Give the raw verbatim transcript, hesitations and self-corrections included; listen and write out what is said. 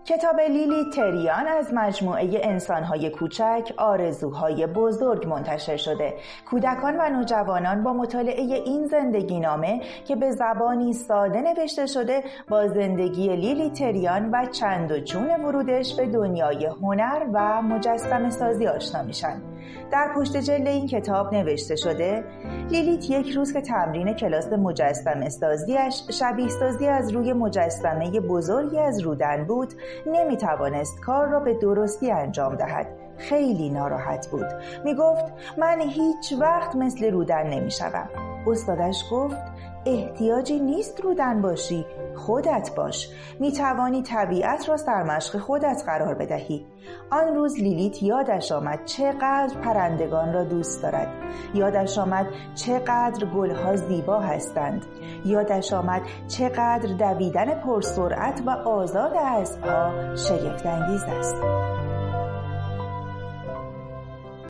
کتاب لیلی تریان از مجموعه انسان‌های کوچک، آرزوهای بزرگ منتشر شده. کودکان و نوجوانان با مطالعه این زندگینامه که به زبانی ساده نوشته شده با زندگی لیلی تریان و چند و چون ورودش به دنیای هنر و مجسمه سازی آشنا میشن. در پشت جلد این کتاب نوشته شده لیلیت یک روز که تمرین کلاس مجسمه سازیش شبیه سازی از روی مجسمه بزرگی از رودن بود، نمی توانست کار را به درستی انجام دهد. خیلی ناراحت بود. می گفت من هیچ وقت مثل رودن نمی شدم. استادش گفت احتیاجی نیست رودن باشی، خودت باش. می توانی طبیعت را سرمشق خودت قرار بدهی. آن روز لیلیت یادش آمد چقدر پرندگان را دوست دارد. یادش آمد چقدر گلها زیبا هستند. یادش آمد چقدر دویدن پرسرعت و آزاد اسب‌ها شگفت‌انگیز است.